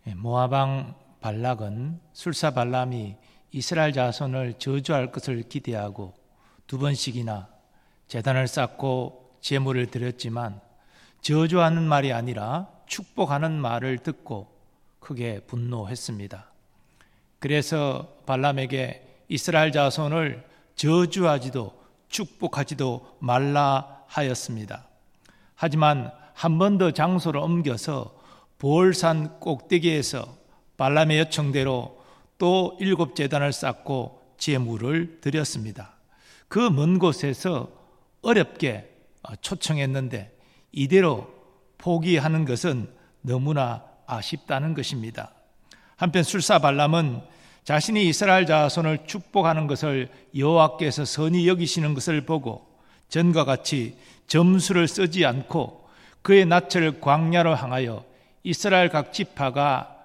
모압 왕 발락은 술사 발람이 이스라엘 자손을 저주할 것을 기대하고 두 번씩이나 제단을 쌓고 제물을 드렸지만 저주하는 말이 아니라 축복하는 말을 듣고 크게 분노했습니다. 그래서 발람에게 이스라엘 자손을 저주하지도 축복하지도 말라 하였습니다. 하지만 한 번 더 장소를 옮겨서 보홀산 꼭대기에서 발람의 요청대로 또 7제단을 쌓고 제물을 드렸습니다. 그 먼 곳에서 어렵게 초청했는데 이대로 포기하는 것은 너무나 아쉽다는 것입니다. 한편 술사 발람은 자신이 이스라엘 자손을 축복하는 것을 여호와께서 선히 여기시는 것을 보고 전과 같이 점수를 쓰지 않고 그의 낯을 광야로 향하여 이스라엘 각 지파가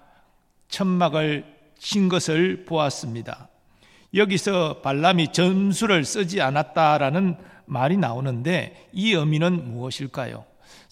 천막을 친 것을 보았습니다. 여기서 발람이 점수를 쓰지 않았다라는 말이 나오는데 이 의미는 무엇일까요?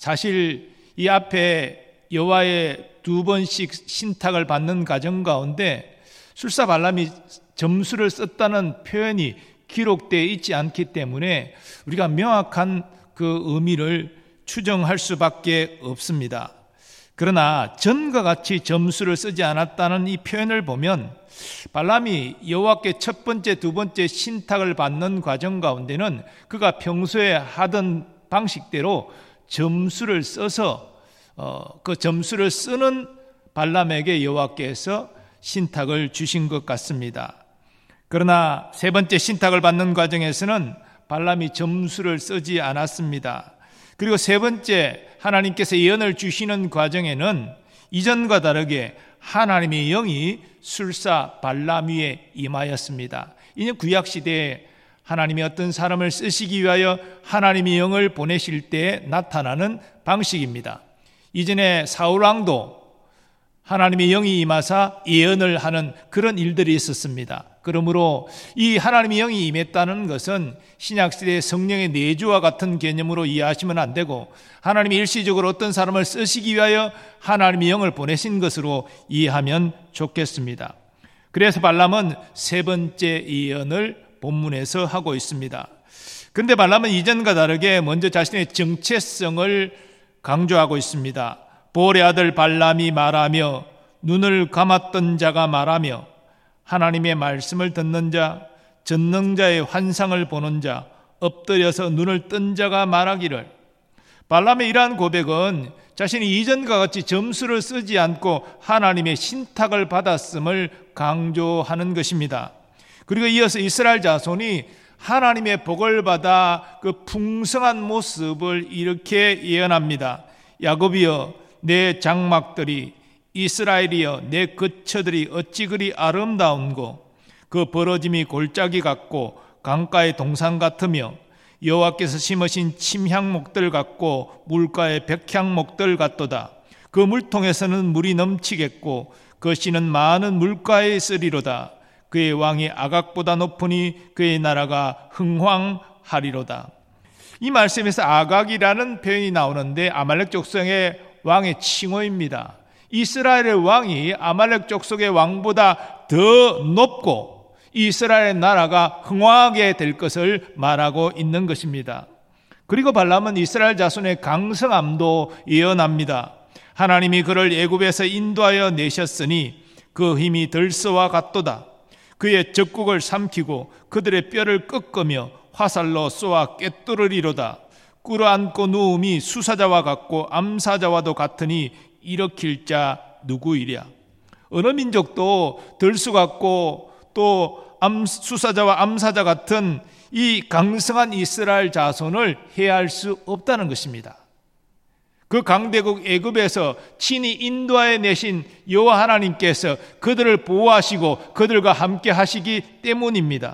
사실 이 앞에 여호와의 2번씩 신탁을 받는 과정 가운데 술사 발람이 점수를 썼다는 표현이 기록되어 있지 않기 때문에 우리가 명확한 그 의미를 추정할 수밖에 없습니다. 그러나 전과 같이 점수를 쓰지 않았다는 이 표현을 보면 발람이 여호와께 첫 번째, 두 번째 신탁을 받는 과정 가운데는 그가 평소에 하던 방식대로 점수를 써서 그 점수를 쓰는 발람에게 여호와께서 신탁을 주신 것 같습니다. 그러나 세 번째 신탁을 받는 과정에서는 발람이 점수를 쓰지 않았습니다. 그리고 세 번째 하나님께서 예언을 주시는 과정에는 이전과 다르게 하나님의 영이 술사 발람 위에 임하였습니다. 이는 구약시대에 하나님이 어떤 사람을 쓰시기 위하여 하나님의 영을 보내실 때 나타나는 방식입니다. 이전에 사울왕도 하나님의 영이 임하사 예언을 하는 그런 일들이 있었습니다. 그러므로 이 하나님의 영이 임했다는 것은 신약시대의 성령의 내주와 같은 개념으로 이해하시면 안 되고 하나님이 일시적으로 어떤 사람을 쓰시기 위하여 하나님의 영을 보내신 것으로 이해하면 좋겠습니다. 그래서 발람은 세 번째 예언을 본문에서 하고 있습니다. 그런데 발람은 이전과 다르게 먼저 자신의 정체성을 강조하고 있습니다. 보올의 아들 발람이 말하며 눈을 감았던 자가 말하며 하나님의 말씀을 듣는 자, 전능자의 환상을 보는 자, 엎드려서 눈을 뜬 자가 말하기를. 발람의 이러한 고백은 자신이 이전과 같이 점수를 쓰지 않고 하나님의 신탁을 받았음을 강조하는 것입니다. 그리고 이어서 이스라엘 자손이 하나님의 복을 받아 그 풍성한 모습을 이렇게 예언합니다. 야곱이여 내 장막들이, 이스라엘이여 내 거처들이 어찌 그리 아름다운고, 그 벌어짐이 골짜기 같고 강가의 동산 같으며 여호와께서 심으신 침향목들 같고 물가의 백향목들 같도다. 그 물통에서는 물이 넘치겠고 그 씨는 많은 물가에 있으리로다. 그의 왕이 아각보다 높으니 그의 나라가 흥황하리로다. 이 말씀에서 아각이라는 표현이 나오는데 아말렉 족속의 왕의 칭호입니다. 이스라엘의 왕이 아말렉 족속의 왕보다 더 높고 이스라엘의 나라가 흥황하게 될 것을 말하고 있는 것입니다. 그리고 발람은 이스라엘 자손의 강성함도 예언합니다. 하나님이 그를 애굽에서 인도하여 내셨으니 그 힘이 들소와 같도다. 그의 적국을 삼키고 그들의 뼈를 꺾으며 화살로 쏘아 꿰뚫으리로다. 꿇어앉고 누움이 수사자와 같고 암사자와도 같으니 일으킬 자 누구이랴. 어느 민족도 들수 같고 또 수사자와 암사자 같은 이 강성한 이스라엘 자손을 해할 수 없다는 것입니다. 그 강대국 애굽에서 친히 인도하여 내신 여호와 하나님께서 그들을 보호하시고 그들과 함께 하시기 때문입니다.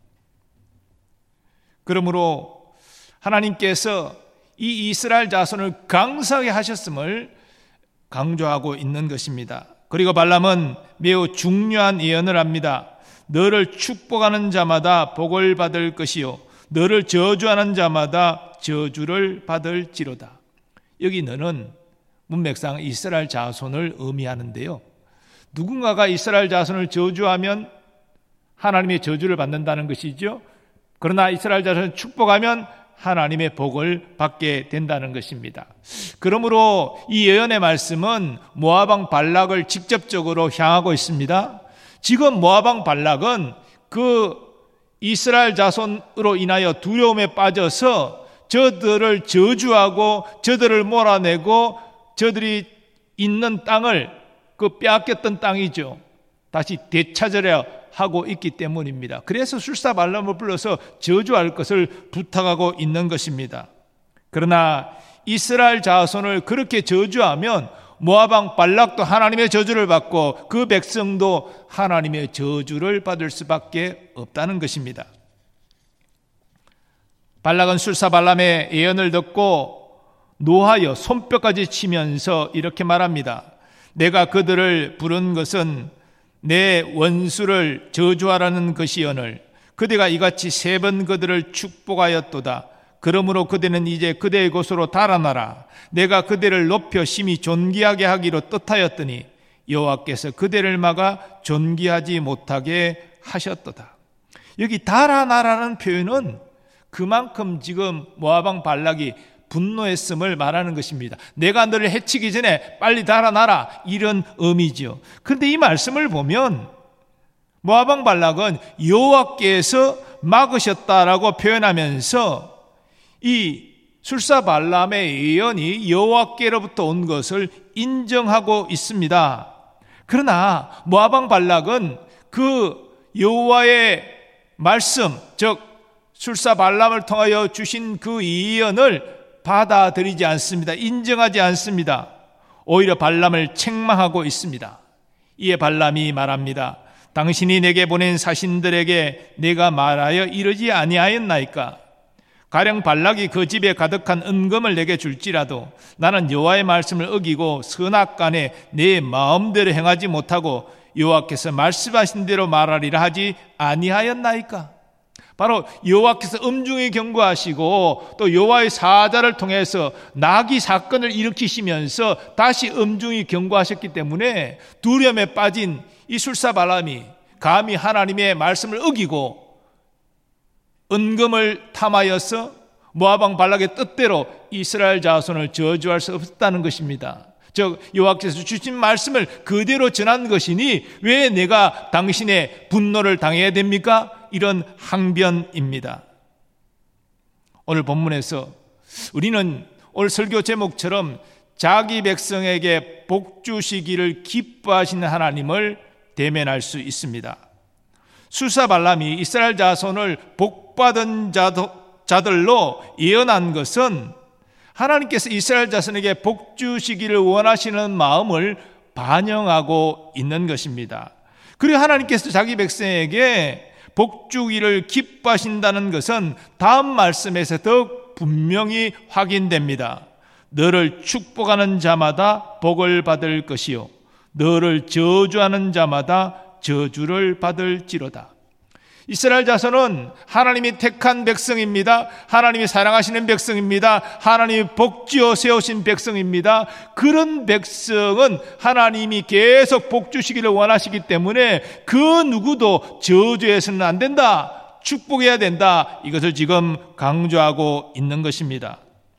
그러므로 하나님께서 이 이스라엘 자손을 강성하게 하셨음을 강조하고 있는 것입니다. 그리고 발람은 매우 중요한 예언을 합니다. 너를 축복하는 자마다 복을 받을 것이요 너를 저주하는 자마다 저주를 받을지로다. 여기 너는 문맥상 이스라엘 자손을 의미하는데요, 누군가가 이스라엘 자손을 저주하면 하나님의 저주를 받는다는 것이죠. 그러나 이스라엘 자손을 축복하면 하나님의 복을 받게 된다는 것입니다. 그러므로 이 예언의 말씀은 모압 왕 발락을 직접적으로 향하고 있습니다. 지금 모압 왕 발락은 그 이스라엘 자손으로 인하여 두려움에 빠져서 저들을 저주하고 저들을 몰아내고 저들이 있는 땅을 그 빼앗겼던 땅이죠. 다시 되찾으려 하고 있기 때문입니다. 그래서 술사발람을 불러서 저주할 것을 부탁하고 있는 것입니다. 그러나 이스라엘 자손을 그렇게 저주하면 모압 왕 발락도 하나님의 저주를 받고 그 백성도 하나님의 저주를 받을 수밖에 없다는 것입니다. 발락은 술사발람의 예언을 듣고 노하여 손뼉까지 치면서 이렇게 말합니다. 내가 그들을 부른 것은 내 원수를 저주하라는 것이오늘 그대가 이같이 3번 그들을 축복하였도다. 그러므로 그대는 이제 그대의 곳으로 달아나라. 내가 그대를 높여 심히 존귀하게 하기로 뜻하였더니 여호와께서 그대를 막아 존귀하지 못하게 하셨도다. 여기 달아나라는 표현은 그만큼 지금 모압 왕 발락이 분노했음을 말하는 것입니다. 내가 너를 해치기 전에 빨리 달아나라, 이런 의미죠. 그런데 이 말씀을 보면 모압 왕 발락은 여호와께서 막으셨다라고 표현하면서 이 술사발람의 예언이 여호와께로부터 온 것을 인정하고 있습니다. 그러나 모압 왕 발락은 그 여호와의 말씀, 즉 술사발람을 통하여 주신 그 예언을 받아들이지 않습니다. 인정하지 않습니다. 오히려 발람을 책망하고 있습니다. 이에 발람이 말합니다. 당신이 내게 보낸 사신들에게 내가 말하여 이르지 아니하였나이까? 가령 발락이 그 집에 가득한 은금을 내게 줄지라도 나는 여호와의 말씀을 어기고 선악간에 내 마음대로 행하지 못하고 여호와께서 말씀하신 대로 말하리라 하지 아니하였나이까? 바로 여호와께서 엄중히 경고하시고 또 여호와의 사자를 통해서 나귀 사건을 일으키시면서 다시 엄중히 경고하셨기 때문에 두려움에 빠진 이 술사발람이 감히 하나님의 말씀을 어기고 은금을 탐하여서 모압 왕 발락의 뜻대로 이스라엘 자손을 저주할 수 없었다는 것입니다. 즉 여호와께서 주신 말씀을 그대로 전한 것이니 왜 내가 당신의 분노를 당해야 됩니까? 이런 항변입니다. 오늘 본문에서 우리는 오늘 설교 제목처럼 자기 백성에게 복 주시기를 기뻐하시는 하나님을 대면할 수 있습니다. 술사발람이 이스라엘 자손을 복받은 자들로 예언한 것은 하나님께서 이스라엘 자손에게 복 주시기를 원하시는 마음을 반영하고 있는 것입니다. 그리고 하나님께서 자기 백성에게 복 주기를 기뻐하신다는 것은 다음 말씀에서 더욱 분명히 확인됩니다. 너를 축복하는 자마다 복을 받을 것이요 너를 저주하는 자마다 저주를 받을지로다. 이스라엘 자손은 하나님이 택한 백성입니다. 하나님이 사랑하시는 백성입니다. 하나님이 복지어 세우신 백성입니다. 그런 백성은 하나님이 계속 복 주시기를 원하시기 때문에 그 누구도 저주해서는 안 된다, 축복해야 된다, 이것을 지금 강조하고 있는 것입니다.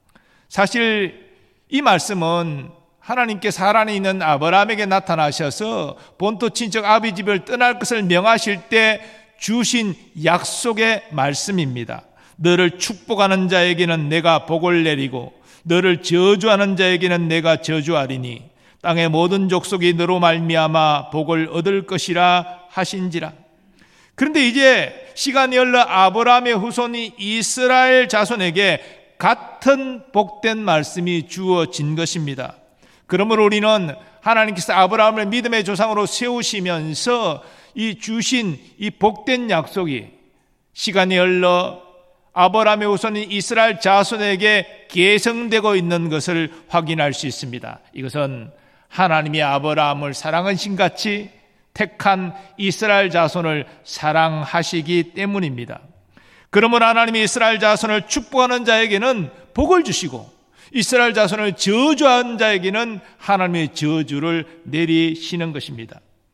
사실 이 말씀은 하나님께서 하란에 있는 아브라함에게 나타나셔서 본토 친척 아비 집을 떠날 것을 명하실 때 주신 약속의 말씀입니다. 너를 축복하는 자에게는 내가 복을 내리고 너를 저주하는 자에게는 내가 저주하리니 땅의 모든 족속이 너로 말미암아 복을 얻을 것이라 하신지라. 그런데 이제 시간이 흘러 아브라함의 후손이 이스라엘 자손에게 같은 복된 말씀이 주어진 것입니다. 그러므로 우리는 하나님께서 아브라함을 믿음의 조상으로 세우시면서 이 주신 이 복된 약속이 시간이 흘러 아브라함의 후손인 이스라엘 자손에게 계승되고 있는 것을 확인할 수 있습니다. 이것은 하나님이 아브라함을 사랑하신 같이 택한 이스라엘 자손을 사랑하시기 때문입니다. 그러므로 하나님이 이스라엘 자손을 축복하는 자에게는 복을 주시고 이스라엘 자손을 저주한 자에게는 하나님의 저주를 내리시는 것입니다.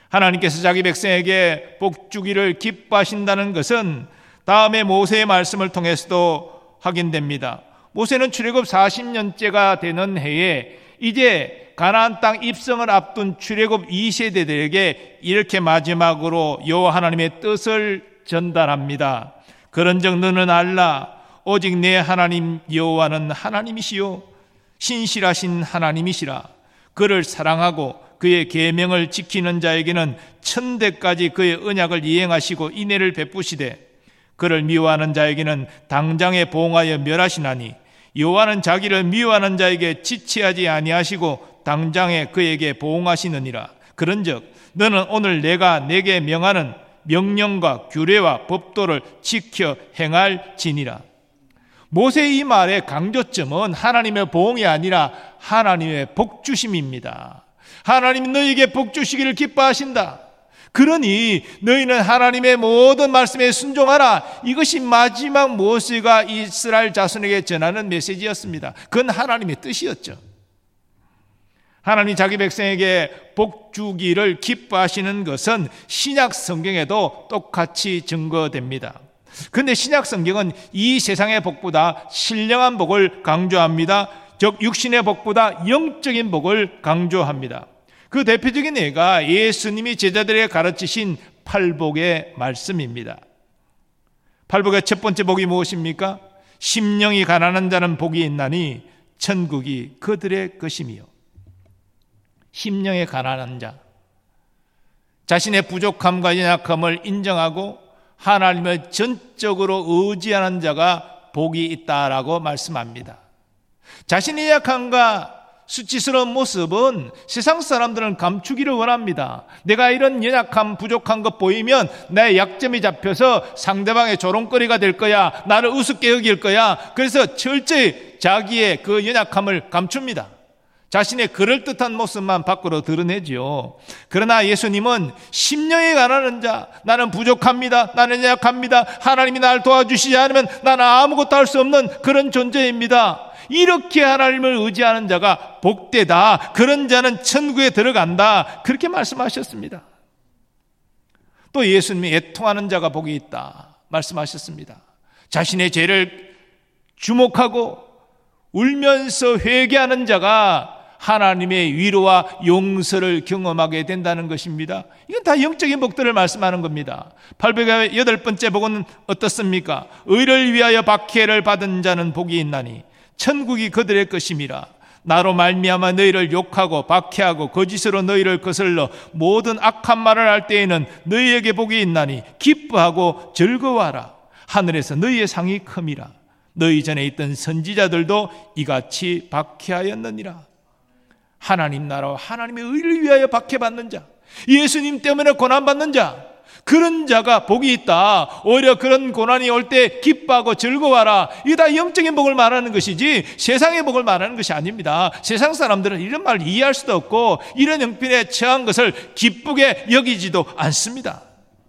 하나님께서 자기 백성에게 복 주기를 기뻐하신다는 것은 다음에 모세의 말씀을 통해서도 확인됩니다. 모세는 출애굽 40년째가 되는 해에 이제 가나안 땅 입성을 앞둔 출애굽 2세대들에게 이렇게 마지막으로 여호와 하나님의 뜻을 전달합니다. 그런즉 너는 알라, 오직 내 하나님 여호와는 하나님이시요 신실하신 하나님이시라. 그를 사랑하고 그의 계명을 지키는 자에게는 천대까지 그의 언약을 이행하시고 인애를 베푸시되 그를 미워하는 자에게는 당장에 보응하여 멸하시나니 여호와는 자기를 미워하는 자에게 지체하지 아니하시고 당장에 그에게 보응하시느니라. 그런즉 너는 오늘 내가 내게 명하는 명령과 규례와 법도를 지켜 행할지니라. 모세의 이 말의 강조점은 하나님의 보응이 아니라 하나님의 복주심입니다. 하나님 너희에게 복주시기를 기뻐하신다. 그러니 너희는 하나님의 모든 말씀에 순종하라. 이것이 마지막 모세가 이스라엘 자손에게 전하는 메시지였습니다. 그건 하나님의 뜻이었죠. 하나님이 자기 백성에게 복 주기를 기뻐하시는 것은 신약 성경에도 똑같이 증거됩니다. 그런데 신약 성경은 이 세상의 복보다 신령한 복을 강조합니다. 즉 육신의 복보다 영적인 복을 강조합니다. 그 대표적인 예가 예수님이 제자들에게 가르치신 팔복의 말씀입니다. 팔복의 첫 번째 복이 무엇입니까? 심령이 가난한 자는 복이 있나니 천국이 그들의 것이며. 심령이 가난한 자, 자신의 부족함과 연약함을 인정하고 하나님을 전적으로 의지하는 자가 복이 있다라고 말씀합니다. 자신의 약함과 수치스러운 모습은 세상 사람들은 감추기를 원합니다. 내가 이런 연약함, 부족한 것 보이면 내 약점이 잡혀서 상대방의 조롱거리가 될 거야. 나를 우습게 여길 거야. 그래서 철저히 자기의 그 연약함을 감춥니다. 자신의 그럴듯한 모습만 밖으로 드러내지요. 그러나 예수님은 심령이 가난한 자, 나는 부족합니다, 나는 약합니다, 하나님이 나를 도와주시지 않으면 나는 아무것도 할 수 없는 그런 존재입니다, 이렇게 하나님을 의지하는 자가 복되다, 그런 자는 천국에 들어간다, 그렇게 말씀하셨습니다. 또 예수님이 애통하는 자가 복이 있다 말씀하셨습니다. 자신의 죄를 주목하고 울면서 회개하는 자가 하나님의 위로와 용서를 경험하게 된다는 것입니다. 이건 다 영적인 복들을 말씀하는 겁니다. 808번째 복은 어떻습니까? 의를 위하여 박해를 받은 자는 복이 있나니 천국이 그들의 것임이라. 나로 말미암아 너희를 욕하고 박해하고 거짓으로 너희를 거슬러 모든 악한 말을 할 때에는 너희에게 복이 있나니 기뻐하고 즐거워하라. 하늘에서 너희의 상이 큼이라. 너희 전에 있던 선지자들도 이같이 박해하였느니라. 하나님 나라와 하나님의 의를 위하여 박해받는 자, 예수님 때문에 고난받는 자, 그런 자가 복이 있다. 오히려 그런 고난이 올 때 기뻐하고 즐거워하라. 이게 다 영적인 복을 말하는 것이지 세상의 복을 말하는 것이 아닙니다. 세상 사람들은 이런 말을 이해할 수도 없고 이런 형편에 처한 것을 기쁘게 여기지도 않습니다.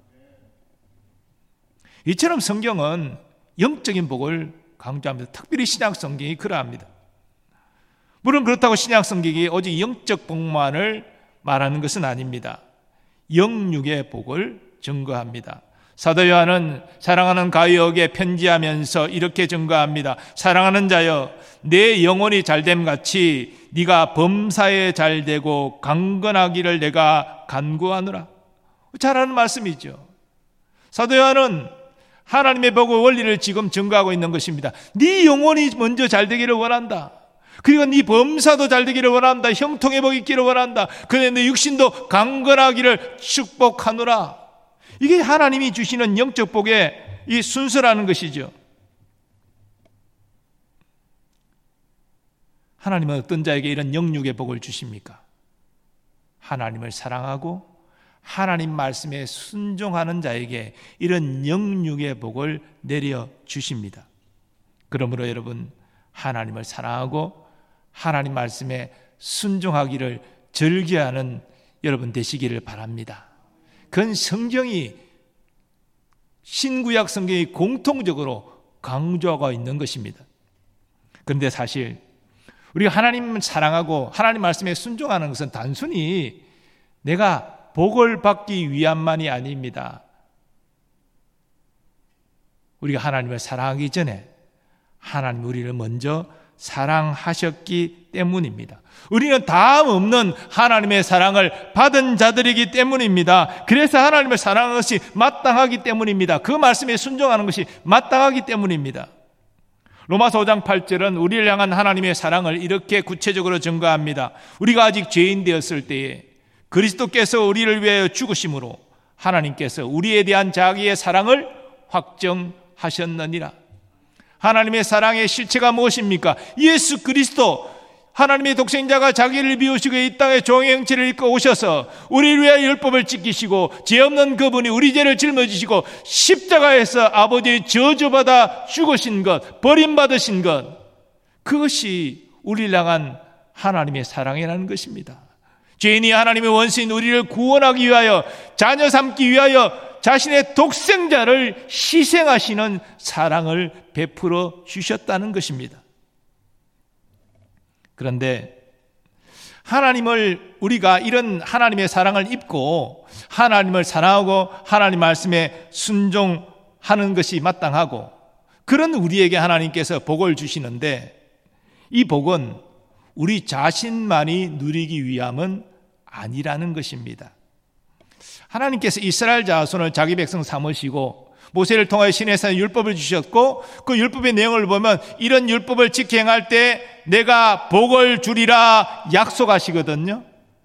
이처럼 성경은 영적인 복을 강조합니다. 특별히 신약 성경이 그러합니다. 물론 그렇다고 신약 성경이 오직 영적 복만을 말하는 것은 아닙니다. 영육의 복을 증거합니다. 사도 요한은 사랑하는 가이오에게 편지하면서 이렇게 증거합니다. 사랑하는 자여, 내 영혼이 잘됨 같이 네가 범사에 잘되고 강건하기를 내가 간구하노라. 잘하는 말씀이죠. 사도 요한은 하나님의 복의 원리를 지금 증거하고 있는 것입니다. 네 영혼이 먼저 잘되기를 원한다. 그리고 네 범사도 잘되기를 원한다. 형통의 복이 있기를 원한다. 그런데 네 육신도 강건하기를 축복하노라. 이게 하나님이 주시는 영적 복의 이 순서라는 것이죠. 하나님은 어떤 자에게 이런 영육의 복을 주십니까? 하나님을 사랑하고 하나님 말씀에 순종하는 자에게 이런 영육의 복을 내려 주십니다. 그러므로 여러분, 하나님을 사랑하고 하나님 말씀에 순종하기를 즐겨하는 여러분 되시기를 바랍니다. 그건 성경이, 신구약 성경이 공통적으로 강조하고 있는 것입니다. 그런데 사실 우리가 하나님을 사랑하고 하나님 말씀에 순종하는 것은 단순히 내가 복을 받기 위함만이 아닙니다. 우리가 하나님을 사랑하기 전에 하나님 우리를 먼저 사랑하셨기 때문입니다. 우리는 다음 없는 하나님의 사랑을 받은 자들이기 때문입니다. 그래서 하나님을 사랑하는 것이 마땅하기 때문입니다. 그 말씀에 순종하는 것이 마땅하기 때문입니다. 로마서 5장 8절은 우리를 향한 하나님의 사랑을 이렇게 구체적으로 증거합니다. 우리가 아직 죄인 되었을 때에 그리스도께서 우리를 위하여 죽으심으로 하나님께서 우리에 대한 자기의 사랑을 확정하셨느니라. 하나님의 사랑의 실체가 무엇입니까? 예수 그리스도, 하나님의 독생자가 자기를 비우시고 이 땅에 종의 형체를 입고 오셔서 우리를 위하여 율법을 지키시고 죄 없는 그분이 우리 죄를 짊어지시고 십자가에서 아버지의 저주받아 죽으신 것, 버림받으신 것, 그것이 우리를 향한 하나님의 사랑이라는 것입니다. 죄인이 하나님의 원수인 우리를 구원하기 위하여, 자녀 삼기 위하여 자신의 독생자를 희생하시는 사랑을 베풀어 주셨다는 것입니다. 그런데 하나님을, 우리가 이런 하나님의 사랑을 입고 하나님을 사랑하고 하나님 말씀에 순종하는 것이 마땅하고, 그런 우리에게 하나님께서 복을 주시는데, 이 복은 우리 자신만이 누리기 위함은 아니라는 것입니다. 하나님께서 이스라엘 자손을 자기 백성 삼으시고 모세를 통하여 시내에서 율법을 주셨고, 그 율법의 내용을 보면 이런 율법을 지켜 행할 때 내가 복을 주리라 약속하시거든요.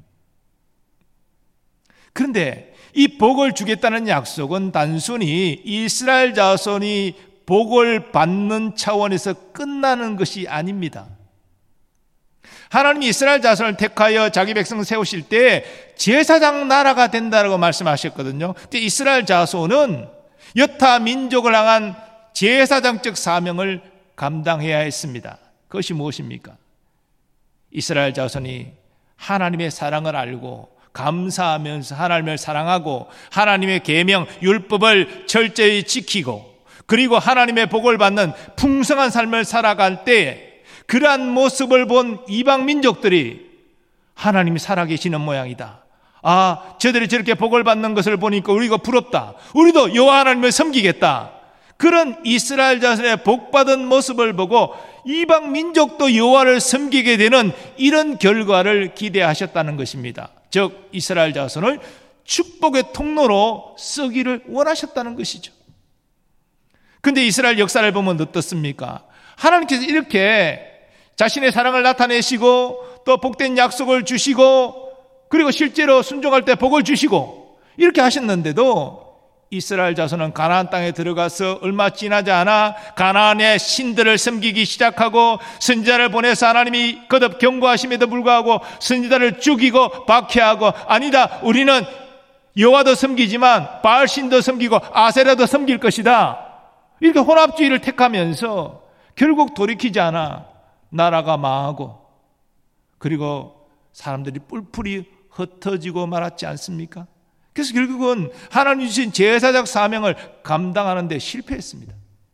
그런데 이 복을 주겠다는 약속은 단순히 이스라엘 자손이 복을 받는 차원에서 끝나는 것이 아닙니다. 하나님이 이스라엘 자손을 택하여 자기 백성을 세우실 때 제사장 나라가 된다고 말씀하셨거든요. 근데 이스라엘 자손은 여타 민족을 향한 제사장적 사명을 감당해야 했습니다. 그것이 무엇입니까? 이스라엘 자손이 하나님의 사랑을 알고 감사하면서 하나님을 사랑하고 하나님의 계명 율법을 철저히 지키고, 그리고 하나님의 복을 받는 풍성한 삶을 살아갈 때 그러한 모습을 본 이방 민족들이 하나님이 살아계시는 모양이다, 아, 저들이 저렇게 복을 받는 것을 보니까 우리가 부럽다, 우리도 여호와 하나님을 섬기겠다, 그런 이스라엘 자손의 복받은 모습을 보고 이방 민족도 여호와를 섬기게 되는 이런 결과를 기대하셨다는 것입니다. 즉 이스라엘 자손을 축복의 통로로 쓰기를 원하셨다는 것이죠. 그런데 이스라엘 역사를 보면 어떻습니까? 하나님께서 이렇게 자신의 사랑을 나타내시고 또 복된 약속을 주시고, 그리고 실제로 순종할 때 복을 주시고 이렇게 하셨는데도 이스라엘 자손은 가나안 땅에 들어가서 얼마 지나지 않아 가나안의 신들을 섬기기 시작하고, 선지자를 보내서 하나님이 거듭 경고하심에도 불구하고 선지자를 죽이고 박해하고, 아니다, 우리는 여호와도 섬기지만 바알신도 섬기고 아세라도 섬길 것이다, 이렇게 혼합주의를 택하면서 결국 돌이키지 않아 나라가 망하고, 그리고 사람들이 뿔뿔이 흩어지고 말았지 않습니까? 그래서 결국은 하나님 주신 제사장 사명을 감당하는 데 실패했습니다.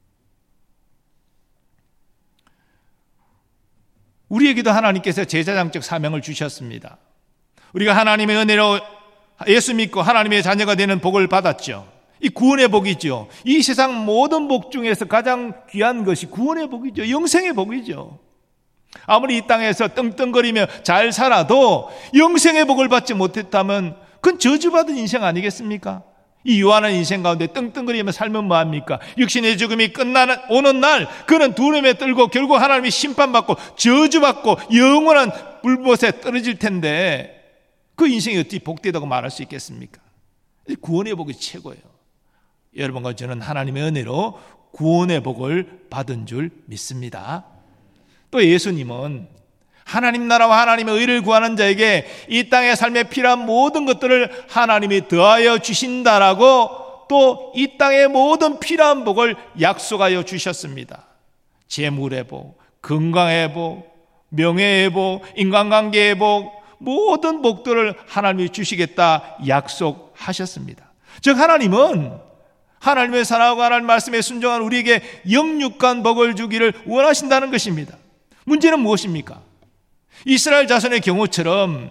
우리에게도 하나님께서 제사장적 사명을 주셨습니다. 우리가 하나님의 은혜로 예수 믿고 하나님의 자녀가 되는 복을 받았죠. 이 구원의 복이죠. 이 세상 모든 복 중에서 가장 귀한 것이 구원의 복이죠. 영생의 복이죠. 아무리 이 땅에서 떵떵거리며 잘 살아도 영생의 복을 받지 못했다면 그건 저주받은 인생 아니겠습니까? 이 유한한 인생 가운데 떵떵거리며 살면 뭐합니까? 육신의 죽음이 오는 날 그는 두려움에 떨고 결국 하나님이 심판받고 저주받고 영원한 불못에 떨어질 텐데, 그 인생이 어떻게 복되다고 말할 수 있겠습니까? 구원의 복이 최고예요. 여러분과 저는 하나님의 은혜로 구원의 복을 받은 줄 믿습니다. 또 예수님은 하나님 나라와 하나님의 의를 구하는 자에게 이 땅의 삶에 필요한 모든 것들을 하나님이 더하여 주신다라고 또 이 땅의 모든 필요한 복을 약속하여 주셨습니다. 재물의 복, 건강의 복, 명예의 복, 인간관계의 복, 모든 복들을 하나님이 주시겠다 약속하셨습니다. 즉 하나님은 하나님의 사랑하고 하나님 말씀에 순종한 우리에게 영육간 복을 주기를 원하신다는 것입니다. 문제는 무엇입니까? 이스라엘 자손의 경우처럼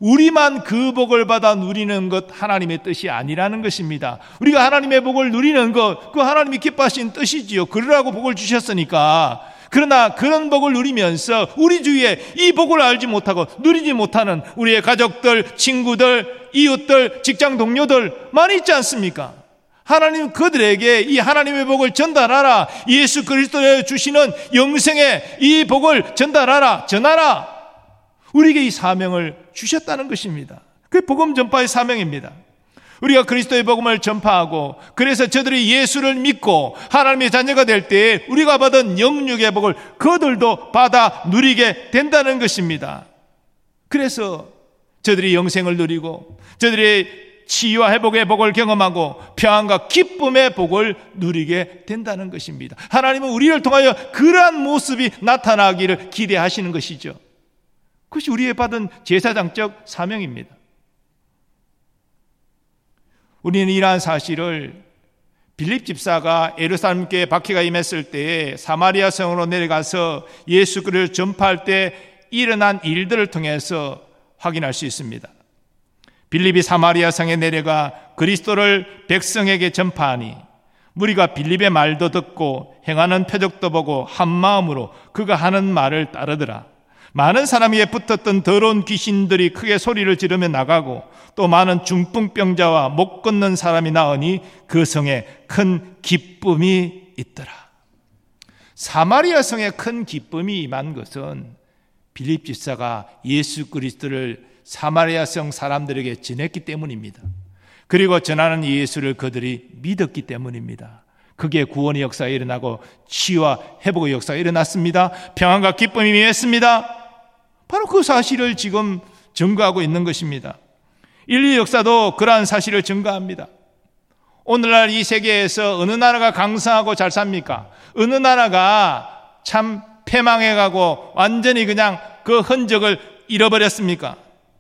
우리만 그 복을 받아 누리는 것 하나님의 뜻이 아니라는 것입니다. 우리가 하나님의 복을 누리는 것, 그 하나님이 기뻐하신 뜻이지요. 그러라고 복을 주셨으니까. 그러나 그런 복을 누리면서 우리 주위에 이 복을 알지 못하고 누리지 못하는 우리의 가족들, 친구들, 이웃들, 직장 동료들 많이 있지 않습니까? 하나님 그들에게 이 하나님의 복을 전달하라. 예수 그리스도에 주시는 영생의 이 복을 전달하라, 전하라. 우리에게 이 사명을 주셨다는 것입니다. 그게 복음 전파의 사명입니다. 우리가 그리스도의 복음을 전파하고 그래서 저들이 예수를 믿고 하나님의 자녀가 될 때 우리가 받은 영육의 복을 그들도 받아 누리게 된다는 것입니다. 그래서 저들이 영생을 누리고 저들이 치유와 회복의 복을 경험하고 평안과 기쁨의 복을 누리게 된다는 것입니다. 하나님은 우리를 통하여 그러한 모습이 나타나기를 기대하시는 것이죠. 그것이 우리의 받은 제사장적 사명입니다. 우리는 이러한 사실을 빌립 집사가 예루살렘교회에 박해가 임했을 때에 사마리아 성으로 내려가서 예수 그리스도를 전파할 때 일어난 일들을 통해서 확인할 수 있습니다. 빌립이 사마리아 성에 내려가 그리스도를 백성에게 전파하니 무리가 빌립의 말도 듣고 행하는 표적도 보고 한 마음으로 그가 하는 말을 따르더라. 많은 사람 위에 붙었던 더러운 귀신들이 크게 소리를 지르며 나가고 또 많은 중풍병자와 못 걷는 사람이 나으니 그 성에 큰 기쁨이 있더라. 사마리아 성에 큰 기쁨이 임한 것은 빌립 집사가 예수 그리스도를 사마리아 성 사람들에게 전했기 때문입니다. 그리고 전하는 예수를 그들이 믿었기 때문입니다. 그게 구원의 역사가 일어나고 치유와 회복의 역사가 일어났습니다. 평안과 기쁨이 임했습니다. 바로 그 사실을 지금 증거하고 있는 것입니다. 인류 역사도 그러한 사실을 증거합니다. 오늘날 이 세계에서 어느 나라가 강성하고 잘 삽니까? 어느 나라가 참 패망해가고 완전히 그냥 그 흔적을 잃어버렸습니까?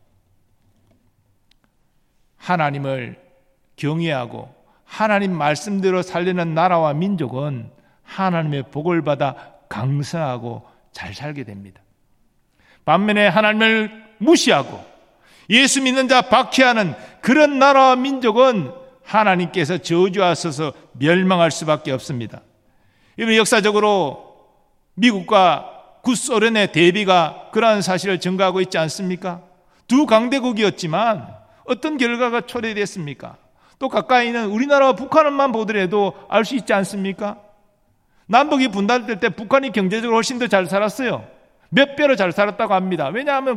하나님을 경외하고 하나님 말씀대로 살리는 나라와 민족은 하나님의 복을 받아 강성하고 잘 살게 됩니다. 반면에 하나님을 무시하고 예수 믿는 자 박해하는 그런 나라와 민족은 하나님께서 저주하셔서 멸망할 수밖에 없습니다. 이번 역사적으로 미국과 구소련의 대비가 그러한 사실을 증거하고 있지 않습니까? 두 강대국이었지만 어떤 결과가 초래됐습니까? 또 가까이 있는 우리나라와 북한만 보더라도 알 수 있지 않습니까? 남북이 분단될 때 북한이 경제적으로 훨씬 더 잘 살았어요. 몇 배로 잘 살았다고 합니다. 왜냐하면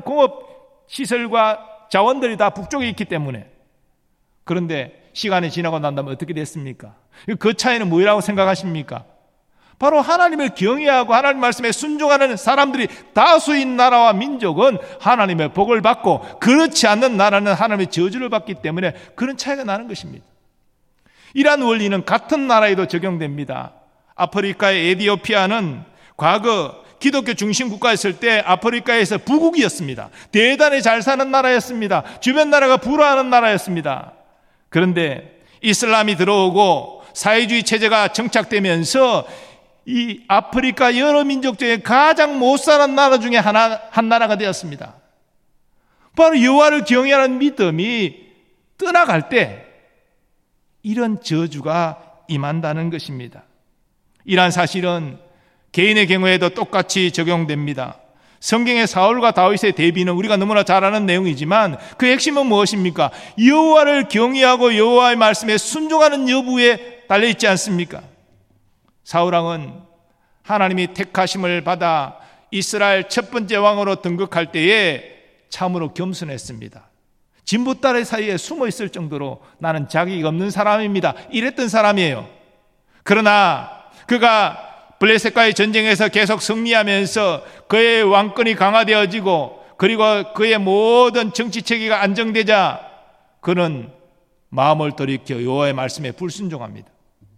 공업시설과 자원들이 다 북쪽에 있기 때문에. 그런데 시간이 지나고 난 다음에 어떻게 됐습니까? 그 차이는 뭐라고 생각하십니까? 바로 하나님을 경외하고 하나님 말씀에 순종하는 사람들이 다수인 나라와 민족은 하나님의 복을 받고 그렇지 않는 나라는 하나님의 저주를 받기 때문에 그런 차이가 나는 것입니다. 이러한 원리는 같은 나라에도 적용됩니다. 아프리카의 에티오피아는 과거 기독교 중심 국가였을 때 아프리카에서 부국이었습니다. 대단히 잘 사는 나라였습니다. 주변 나라가 부러워하는 나라였습니다. 그런데 이슬람이 들어오고 사회주의 체제가 정착되면서 이 아프리카 여러 민족 중에 가장 못 사는 나라 중에 한 나라가 되었습니다. 바로 여호와를 경외하는 믿음이 떠나갈 때 이런 저주가 임한다는 것입니다. 이러한 사실은 개인의 경우에도 똑같이 적용됩니다. 성경의 사울과 다윗의 대비는 우리가 너무나 잘 아는 내용이지만 그 핵심은 무엇입니까? 여호와를 경외하고 여호와의 말씀에 순종하는 여부에 달려있지 않습니까? 사울왕은 하나님이 택하심을 받아 이스라엘 첫 번째 왕으로 등극할 때에 참으로 겸손했습니다. 진보딸의 사이에 숨어 있을 정도로 나는 자격이 없는 사람입니다. 이랬던 사람이에요. 그러나 그가 블레셋과의 전쟁에서 계속 승리하면서 그의 왕권이 강화되어지고 그리고 그의 모든 정치 체계가 안정되자 그는 마음을 돌이켜 여호와의 말씀에 불순종합니다.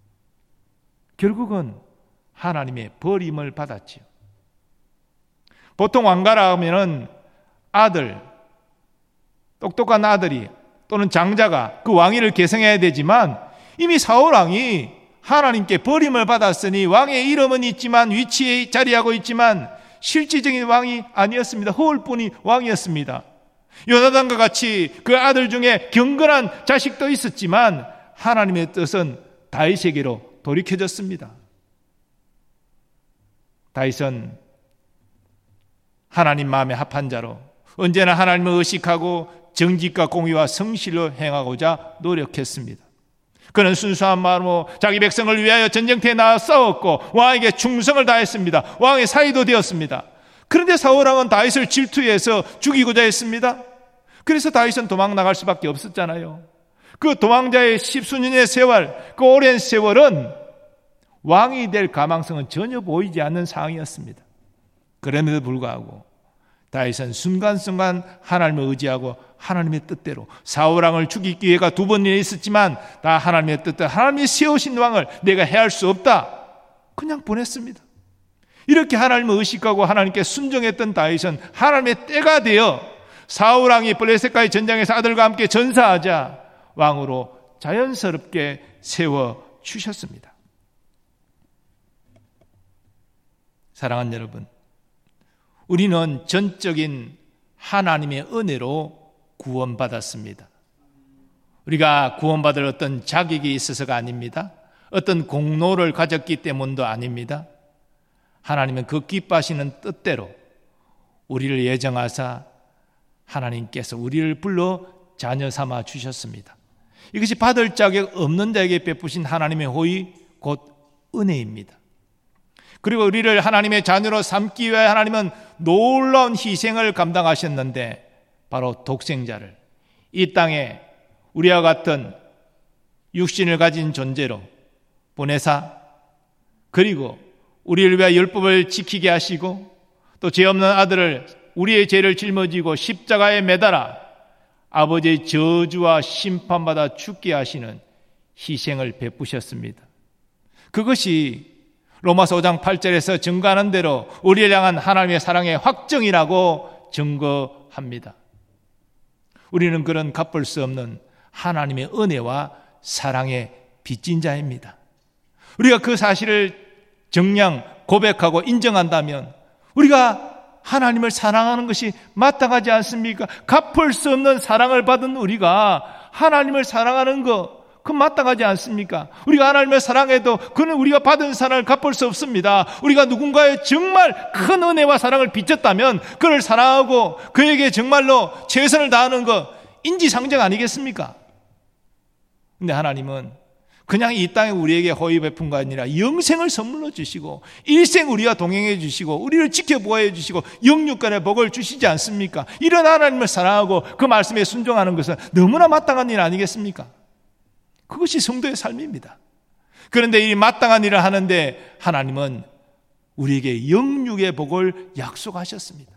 결국은 하나님의 버림을 받았지요. 보통 왕가라 하면은 아들, 똑똑한 아들이 또는 장자가 그 왕위를 계승해야 되지만 이미 사울 왕이 하나님께 버림을 받았으니 왕의 이름은 있지만 위치에 자리하고 있지만 실질적인 왕이 아니었습니다. 허울뿐이 왕이었습니다. 요나단과 같이 그 아들 중에 경건한 자식도 있었지만 하나님의 뜻은 다윗에게로 돌이켜졌습니다. 다윗은 하나님 마음에 합한 자로 언제나 하나님을 의식하고 정직과 공의와 성실로 행하고자 노력했습니다. 그는 순수한 마음으로 자기 백성을 위하여 전쟁터에 나와 싸웠고 왕에게 충성을 다했습니다. 왕의 사위도 되었습니다. 그런데 사울왕은 다윗을 질투해서 죽이고자 했습니다. 그래서 다윗은 도망 나갈 수밖에 없었잖아요. 그 도망자의 십수년의 세월, 그 오랜 세월은 왕이 될 가망성은 전혀 보이지 않는 상황이었습니다. 그럼에도 불구하고 다윗은 순간순간 하나님을 의지하고 하나님의 뜻대로 사울왕을 죽이기 기회가 2번이나 있었지만 다 하나님의 뜻대로 하나님이 세우신 왕을 내가 해할 수 없다, 그냥 보냈습니다. 이렇게 하나님을 의식하고 하나님께 순종했던 다윗은 하나님의 때가 되어 사울왕이 블레셋과의 전쟁에서 아들과 함께 전사하자 왕으로 자연스럽게 세워주셨습니다. 사랑하는 여러분, 우리는 전적인 하나님의 은혜로 구원받았습니다. 우리가 구원받을 어떤 자격이 있어서가 아닙니다. 어떤 공로를 가졌기 때문도 아닙니다. 하나님은 그 기뻐하시는 뜻대로 우리를 예정하사 하나님께서 우리를 불러 자녀 삼아 주셨습니다. 이것이 받을 자격 없는 자에게 베푸신 하나님의 호의, 곧 은혜입니다. 그리고 우리를 하나님의 자녀로 삼기 위해 하나님은 놀라운 희생을 감당하셨는데 바로 독생자를 이 땅에 우리와 같은 육신을 가진 존재로 보내사 그리고 우리를 위하여 율법을 지키게 하시고 또 죄 없는 아들을 우리의 죄를 짊어지고 십자가에 매달아 아버지의 저주와 심판받아 죽게 하시는 희생을 베푸셨습니다. 그것이 로마서 5장 8절에서 증거하는 대로 우리를 향한 하나님의 사랑의 확정이라고 증거합니다. 우리는 그런 갚을 수 없는 하나님의 은혜와 사랑의 빚진 자입니다. 우리가 그 사실을 정녕 고백하고 인정한다면 우리가 하나님을 사랑하는 것이 마땅하지 않습니까? 갚을 수 없는 사랑을 받은 우리가 하나님을 사랑하는 것, 그건 마땅하지 않습니까? 우리가 하나님을 사랑해도 그는 우리가 받은 사랑을 갚을 수 없습니다. 우리가 누군가의 정말 큰 은혜와 사랑을 빚졌다면 그를 사랑하고 그에게 정말로 최선을 다하는 것 인지상정 아니겠습니까? 근데 하나님은 그냥 이 땅에 우리에게 호의 베푼 거 아니라 영생을 선물로 주시고 일생 우리와 동행해 주시고 우리를 지켜보호해 주시고 영육간의 복을 주시지 않습니까? 이런 하나님을 사랑하고 그 말씀에 순종하는 것은 너무나 마땅한 일 아니겠습니까? 그것이 성도의 삶입니다. 그런데 이 마땅한 일을 하는데 하나님은 우리에게 영육의 복을 약속하셨습니다.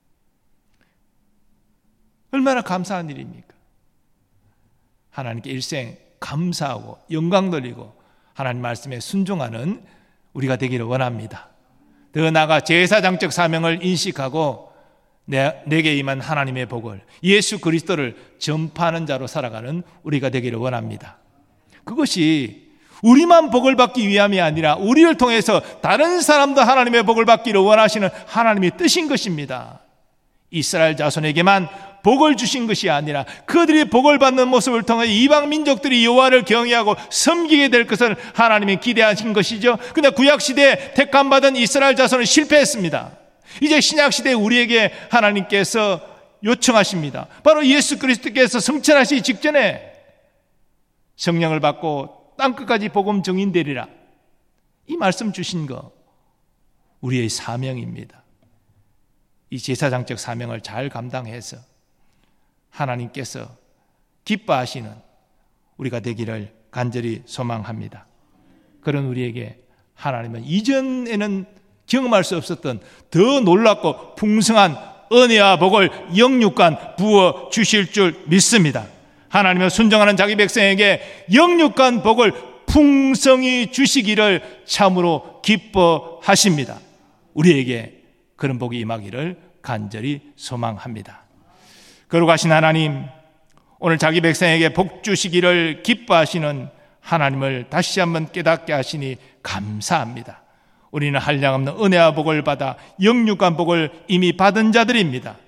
얼마나 감사한 일입니까? 하나님께 일생 감사하고 영광 돌리고 하나님 말씀에 순종하는 우리가 되기를 원합니다. 더 나아가 제사장적 사명을 인식하고 내게 임한 하나님의 복을 예수 그리스도를 전파하는 자로 살아가는 우리가 되기를 원합니다. 그것이 우리만 복을 받기 위함이 아니라 우리를 통해서 다른 사람도 하나님의 복을 받기를 원하시는 하나님의 뜻인 것입니다. 이스라엘 자손에게만 복을 주신 것이 아니라 그들이 복을 받는 모습을 통해 이방 민족들이 여호와를 경외하고 섬기게 될 것을 하나님이 기대하신 것이죠. 그런데 구약시대에 택함받은 이스라엘 자손은 실패했습니다. 이제 신약시대에 우리에게 하나님께서 요청하십니다. 바로 예수 그리스도께서 성천하시기 직전에 성령을 받고 땅끝까지 복음 증인되리라, 이 말씀 주신 거 우리의 사명입니다. 이 제사장적 사명을 잘 감당해서 하나님께서 기뻐하시는 우리가 되기를 간절히 소망합니다. 그런 우리에게 하나님은 이전에는 경험할 수 없었던 더 놀랍고 풍성한 은혜와 복을 영육간 부어 주실 줄 믿습니다. 하나님은 순종하는 자기 백성에게 영육간 복을 풍성히 주시기를 참으로 기뻐하십니다. 우리에게 그런 복이 임하기를 간절히 소망합니다. 거룩하신 하나님, 오늘 자기 백성에게 복 주시기를 기뻐하시는 하나님을 다시 한번 깨닫게 하시니 감사합니다. 우리는 한량없는 은혜와 복을 받아 영육간 복을 이미 받은 자들입니다.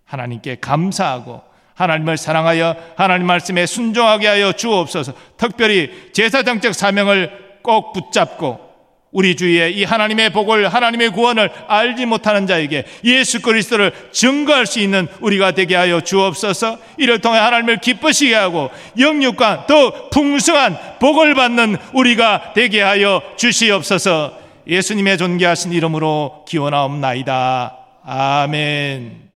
하나님께 감사하고 하나님을 사랑하여 하나님 말씀에 순종하게 하여 주옵소서. 특별히 제사장적 사명을 꼭 붙잡고 우리 주위에 이 하나님의 복을, 하나님의 구원을 알지 못하는 자에게 예수 그리스도를 증거할 수 있는 우리가 되게 하여 주옵소서. 이를 통해 하나님을 기쁘시게 하고 영육과 더 풍성한 복을 받는 우리가 되게 하여 주시옵소서. 예수님의 존귀하신 이름으로 기원하옵나이다. 아멘.